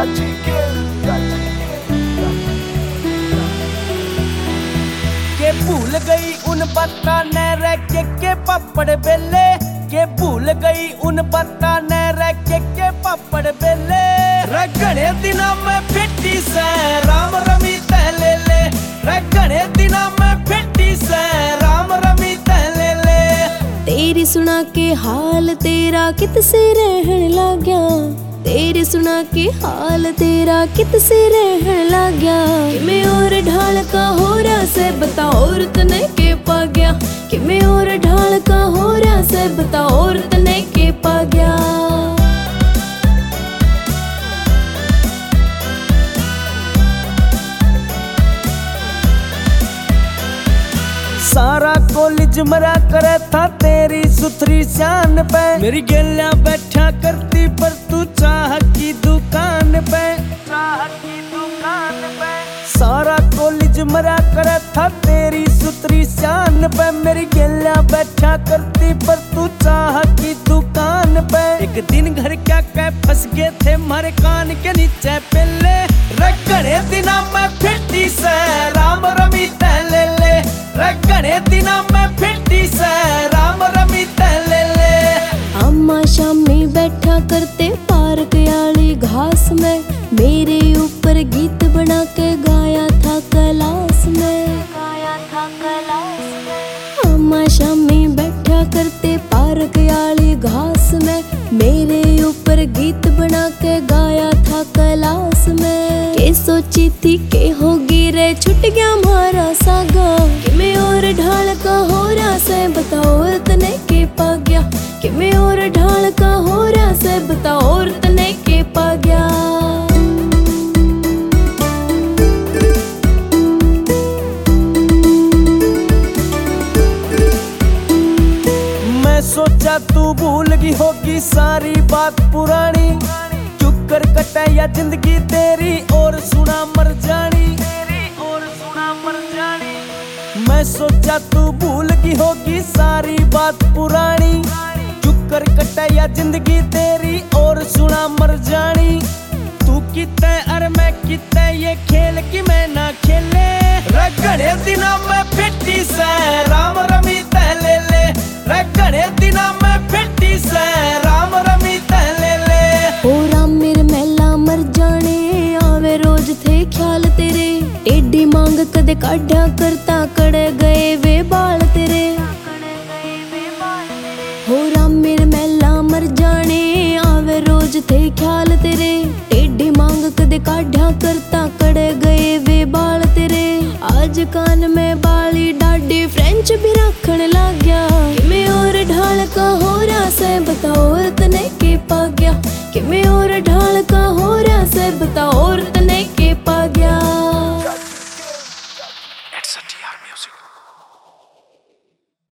के भूल गई उन बातां ने रह के पापड़ बेले, के भूल गई उन बातां ने रह के पापड़ बेले। रगड़े दिना में फिटी से राम रमी तह ले ले, रगड़े दिना में फिटी से राम रमी तह ले ले। तेरी सुना के हाल तेरा कित से रहन लग गया, तेरी सुना के हाल तेरा कित से रहन लग गया। कि मैं और ढाल का हो रहा से बता और तने के पा गया, कि मैं और ढाल का हो रहा से बता और तने के पा गया। सारा कॉलेज मरा करे था तेरी सुथरी शान पे, मेरी गेलिया बैठा करती पर तू चाह की दुकान पे, चाह की दुकान पे। सारा कॉलेज मरा करे था तेरी सुथरी शान पे, मेरी गेलिया बैठा करती पर तू चाह की दुकान पे। एक दिन घर क्या कह फंस गए थे मारे कान के नीचे पहले। रगड़े दिना में फिटी से राम रमी तह ले ले, रगड़े दिना में फिटी से राम रमी तह ले ले। अम्मा शामी बैठा करते पार्क आली घास में, मेरे ऊपर गीत बना के गाया था क्लास में, गाया था क्लास में। अम्मा शामी बैठा करते पार्क आली घास में, मेरे ऊपर गीत बना के गाया था क्लास में। के सोची थी के होगी रे छुट गया हमारा सागा, कि मैं और ढाल का हो रहा से बताओ तने के पा गया, कि मैं और ढाल का हो रहा से बताओ तने के पा गया। मैं सोचा तू भूल गई होगी सारी बात पुरानी, चुप कर कटे या जिंदगी तेरी और सुना मर जानी, तेरी और सुना मर जानी। मैं सोचा तू भूल गई होगी सारी बात पुरानी, चुप कर कटे या जिंदगी तेरी और सुना मर जानी। तू किते और मैं किते ये खेल की मैं ना खेले। रगड़े दिना में फिटी से राम रमी तह ले ले, रगड़े दिना में फिटी से राम रमी तह ले ले। ओ राम मेरे मैला मर जाने आवे रोज थे ख्याल तेरे, टेढ़ी मांग कदे काढ़ा करता कड़े गए वे बाल तेरे। हो राम मेरे मैला मर जाने आवे रोज थे ख्याल तेरे, टेढ़ी मांग कदे काढ़ा करता कड़े गए वे बाल तेरे। आज कान में बाली डाडी फ्रेंच भी रखने लग गया, कि मैं और ढाल का हो रहा से बताओ तने के पा गया, कि मैं और ढाल का हो रहा से बताओ